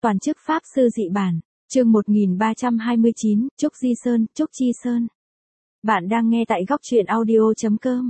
Toàn chức Pháp Sư dị bản, chương 1329, Trúc Di Sơn, Trúc Chi Sơn. Bạn đang nghe tại góc truyện audio.com.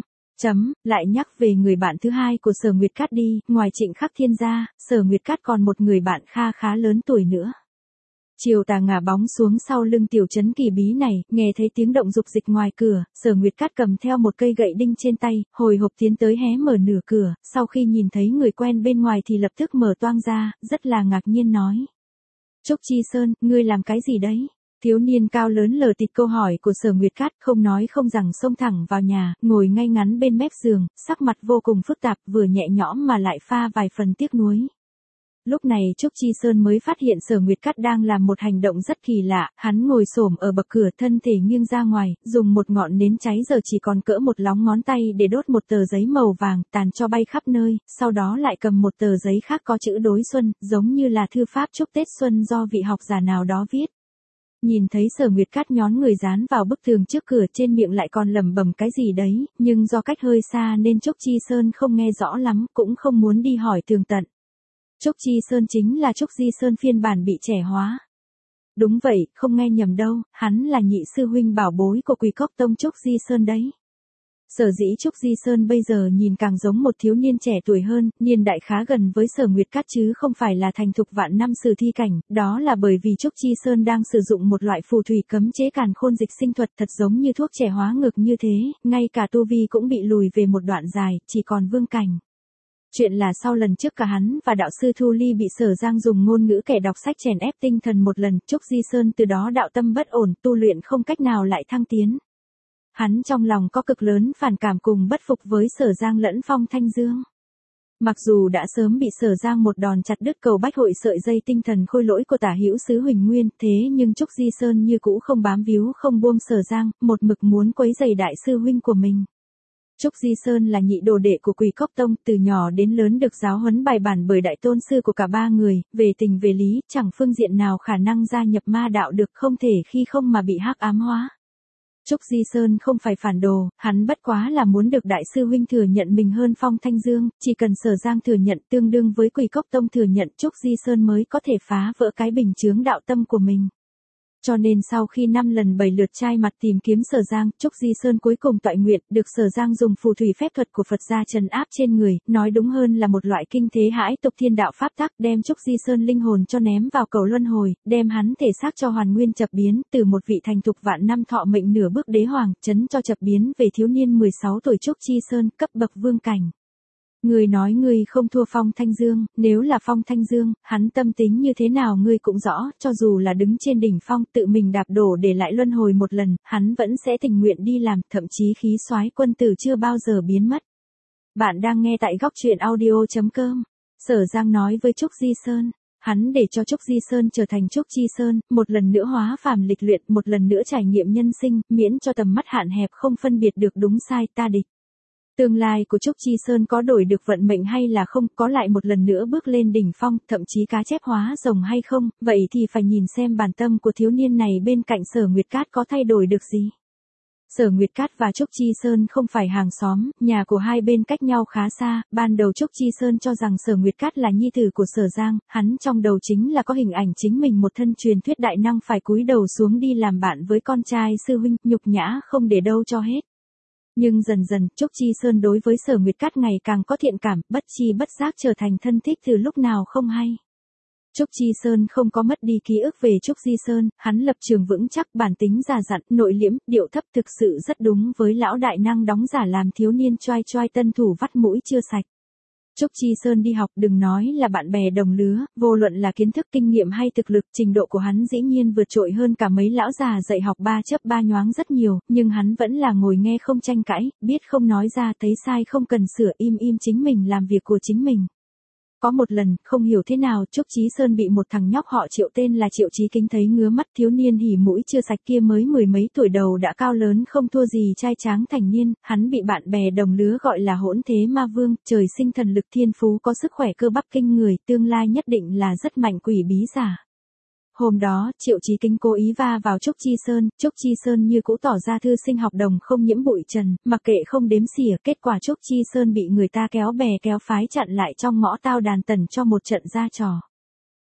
Lại nhắc về người bạn thứ hai của Sở Nguyệt Cát đi, ngoài Trịnh Khắc Thiên ra, Sở Nguyệt Cát còn một người bạn khá lớn tuổi nữa. Chiều tà ngả bóng xuống sau lưng tiểu trấn Kỳ Bí này, nghe thấy tiếng động dục dịch ngoài cửa, Sở Nguyệt Cát cầm theo một cây gậy đinh trên tay, hồi hộp tiến tới hé mở nửa cửa, sau khi nhìn thấy người quen bên ngoài thì lập tức mở toang ra, rất là ngạc nhiên nói. Trúc Chi Sơn, ngươi làm cái gì đấy? Thiếu niên cao lớn lờ tịt câu hỏi của Sở Nguyệt Cát, không nói không rằng xông thẳng vào nhà, ngồi ngay ngắn bên mép giường, sắc mặt vô cùng phức tạp, vừa nhẹ nhõm mà lại pha vài phần tiếc nuối. Lúc này Trúc Chi Sơn mới phát hiện Sở Nguyệt Cát đang làm một hành động rất kỳ lạ, hắn ngồi xổm ở bậc cửa, thân thể nghiêng ra ngoài, dùng một ngọn nến cháy giờ chỉ còn cỡ một lóng ngón tay để đốt một tờ giấy màu vàng, tàn cho bay khắp nơi, sau đó lại cầm một tờ giấy khác có chữ đối xuân, giống như là thư pháp chúc Tết xuân do vị học giả nào đó viết. Nhìn thấy Sở Nguyệt Cát nhón người dán vào bức tường trước cửa, trên miệng lại còn lẩm bẩm cái gì đấy, nhưng do cách hơi xa nên Trúc Chi Sơn không nghe rõ lắm, cũng không muốn đi hỏi tường tận. Trúc Chi Sơn chính là Trúc Di Sơn phiên bản bị trẻ hóa. Đúng vậy, không nghe nhầm đâu, hắn là nhị sư huynh bảo bối của Quỳ Cốc Tông Trúc Di Sơn đấy. Sở dĩ Trúc Di Sơn bây giờ nhìn càng giống một thiếu niên trẻ tuổi hơn, niên đại khá gần với Sở Nguyệt Cát chứ không phải là thành thục vạn năm sử thi cảnh, đó là bởi vì Trúc Chi Sơn đang sử dụng một loại phù thủy cấm chế càn khôn dịch sinh thuật thật giống như thuốc trẻ hóa ngược như thế, ngay cả tu vi cũng bị lùi về một đoạn dài, chỉ còn vương cảnh. Chuyện là sau lần trước cả hắn và đạo sư Thu Ly bị Sở Giang dùng ngôn ngữ kẻ đọc sách chèn ép tinh thần một lần, Trúc Di Sơn từ đó đạo tâm bất ổn, tu luyện không cách nào lại thăng tiến. Hắn trong lòng có cực lớn phản cảm cùng bất phục với Sở Giang lẫn Phong Thanh Dương. Mặc dù đã sớm bị Sở Giang một đòn chặt đứt cầu bách hội sợi dây tinh thần khôi lỗi của Tả Hữu Sứ Huỳnh Nguyên, thế nhưng Trúc Di Sơn như cũ không bám víu không buông Sở Giang, một mực muốn quấy rầy đại sư huynh của mình. Trúc Di Sơn là nhị đồ đệ của Quỳ Cốc Tông, từ nhỏ đến lớn được giáo huấn bài bản bởi đại tôn sư của cả ba người, về tình về lý, chẳng phương diện nào khả năng gia nhập ma đạo được, không thể khi không mà bị hắc ám hóa. Trúc Di Sơn không phải phản đồ, hắn bất quá là muốn được đại sư huynh thừa nhận mình hơn Phong Thanh Dương, chỉ cần Sở Giang thừa nhận tương đương với Quỳ Cốc Tông thừa nhận, Trúc Di Sơn mới có thể phá vỡ cái bình chướng đạo tâm của mình. Cho nên sau khi 5 lần 7 lượt trai mặt tìm kiếm Sở Giang, Trúc Di Sơn cuối cùng toại nguyện, được Sở Giang dùng phù thủy phép thuật của Phật gia trấn áp trên người, nói đúng hơn là một loại kinh thế hãi tục thiên đạo pháp tắc, đem Trúc Di Sơn linh hồn cho ném vào cầu luân hồi, đem hắn thể xác cho hoàn nguyên chập biến, từ một vị thành thục vạn năm thọ mệnh nửa bước đế hoàng, chấn cho chập biến về thiếu niên 16 tuổi Trúc Chi Sơn, cấp bậc vương cảnh. Ngươi nói ngươi không thua Phong Thanh Dương, nếu là Phong Thanh Dương, hắn tâm tính như thế nào ngươi cũng rõ, cho dù là đứng trên đỉnh phong tự mình đạp đổ để lại luân hồi một lần, hắn vẫn sẽ tình nguyện đi làm, thậm chí khí soái quân tử chưa bao giờ biến mất. Bạn đang nghe tại góc truyện audio.com. Sở Giang nói với Trúc Di Sơn, hắn để cho Trúc Di Sơn trở thành Trúc Chi Sơn, một lần nữa hóa phàm lịch luyện, một lần nữa trải nghiệm nhân sinh, miễn cho tầm mắt hạn hẹp không phân biệt được đúng sai ta địch. Tương lai của Trúc Chi Sơn có đổi được vận mệnh hay là không, có lại một lần nữa bước lên đỉnh phong, thậm chí cá chép hóa rồng hay không, vậy thì phải nhìn xem bản tâm của thiếu niên này bên cạnh Sở Nguyệt Cát có thay đổi được gì. Sở Nguyệt Cát và Trúc Chi Sơn không phải hàng xóm, nhà của hai bên cách nhau khá xa, ban đầu Trúc Chi Sơn cho rằng Sở Nguyệt Cát là nhi tử của Sở Giang, hắn trong đầu chính là có hình ảnh chính mình một thân truyền thuyết đại năng phải cúi đầu xuống đi làm bạn với con trai sư huynh, nhục nhã không để đâu cho hết. Nhưng dần dần, Trúc Chi Sơn đối với Sở Nguyệt Cát ngày càng có thiện cảm, bất chi bất giác trở thành thân thích từ lúc nào không hay. Trúc Chi Sơn không có mất đi ký ức về Trúc Di Sơn, hắn lập trường vững chắc, bản tính già dặn, nội liễm, điệu thấp, thực sự rất đúng với lão đại năng đóng giả làm thiếu niên choai choai tân thủ vắt mũi chưa sạch. Trúc Chi Sơn đi học đừng nói là bạn bè đồng lứa, vô luận là kiến thức kinh nghiệm hay thực lực, trình độ của hắn dĩ nhiên vượt trội hơn cả mấy lão già dạy học ba chớp ba nhoáng rất nhiều, nhưng hắn vẫn là ngồi nghe không tranh cãi, biết không nói ra, thấy sai không cần sửa, im chính mình làm việc của chính mình. Có một lần, không hiểu thế nào, Trúc Chí Sơn bị một thằng nhóc họ Triệu tên là Triệu Chí Kính thấy ngứa mắt, thiếu niên hỉ mũi chưa sạch kia mới mười mấy tuổi đầu đã cao lớn không thua gì trai tráng thành niên, hắn bị bạn bè đồng lứa gọi là hỗn thế ma vương, trời sinh thần lực thiên phú có sức khỏe cơ bắp kinh người, tương lai nhất định là rất mạnh quỷ bí giả. Hôm đó, Triệu Chí Kính cố ý va vào Trúc Chi Sơn như cũ tỏ ra thư sinh học đồng không nhiễm bụi trần, mặc kệ không đếm xỉa, kết quả Trúc Chi Sơn bị người ta kéo bè kéo phái chặn lại trong ngõ tao đàn tần cho một trận ra trò.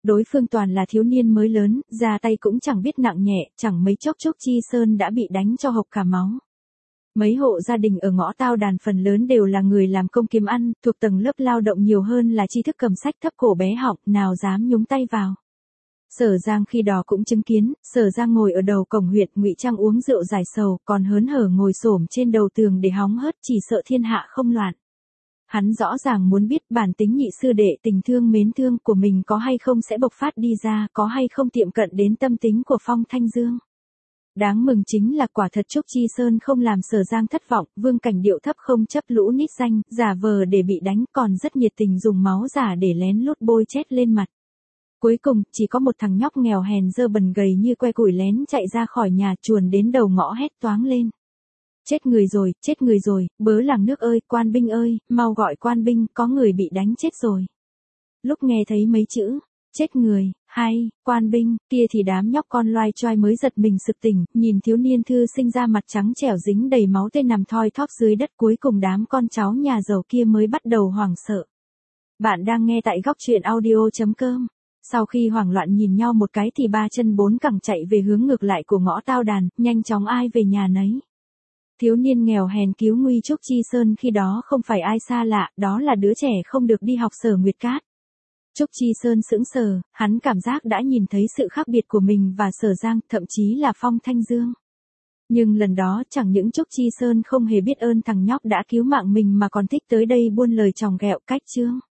Đối phương toàn là thiếu niên mới lớn, ra tay cũng chẳng biết nặng nhẹ, chẳng mấy chốc Trúc Chi Sơn đã bị đánh cho hộc cả máu. Mấy hộ gia đình ở ngõ Tao Đàn phần lớn đều là người làm công kiếm ăn, thuộc tầng lớp lao động nhiều hơn là tri thức cầm sách thấp cổ bé họng, nào dám nhúng tay vào. Sở Giang khi đó cũng chứng kiến, Sở Giang ngồi ở đầu cổng huyện, ngụy trang uống rượu giải sầu, còn hớn hở ngồi xổm trên đầu tường để hóng hớt, chỉ sợ thiên hạ không loạn. Hắn rõ ràng muốn biết bản tính nhị sư đệ tình thương mến thương của mình có hay không sẽ bộc phát đi ra, có hay không tiệm cận đến tâm tính của Phong Thanh Dương. Đáng mừng chính là quả thật Trúc Chi Sơn không làm Sở Giang thất vọng, Vương Cảnh điệu thấp không chấp lũ nít danh, giả vờ để bị đánh, còn rất nhiệt tình dùng máu giả để lén lút bôi chét lên mặt. Cuối cùng, chỉ có một thằng nhóc nghèo hèn dơ bần gầy như que củi lén chạy ra khỏi nhà chuồn đến đầu ngõ hét toáng lên. Chết người rồi, bớ làng nước ơi, quan binh ơi, mau gọi quan binh, có người bị đánh chết rồi. Lúc nghe thấy mấy chữ, chết người, hay, quan binh, kia thì đám nhóc con loai choai mới giật mình sực tỉnh, nhìn thiếu niên thư sinh ra mặt trắng trẻo dính đầy máu tươi nằm thoi thóp dưới đất, cuối cùng đám con cháu nhà giàu kia mới bắt đầu hoảng sợ. Bạn đang nghe tại góc truyện audio.com. Sau khi hoảng loạn nhìn nhau một cái thì ba chân bốn cẳng chạy về hướng ngược lại của ngõ Tao Đàn, nhanh chóng ai về nhà nấy. Thiếu niên nghèo hèn cứu nguy Trúc Chi Sơn khi đó không phải ai xa lạ, đó là đứa trẻ không được đi học Sở Nguyệt Cát. Trúc Chi Sơn sững sờ, hắn cảm giác đã nhìn thấy sự khác biệt của mình và Sở Giang, thậm chí là Phong Thanh Dương. Nhưng lần đó chẳng những Trúc Chi Sơn không hề biết ơn thằng nhóc đã cứu mạng mình mà còn thích tới đây buôn lời chòng ghẹo cách chương.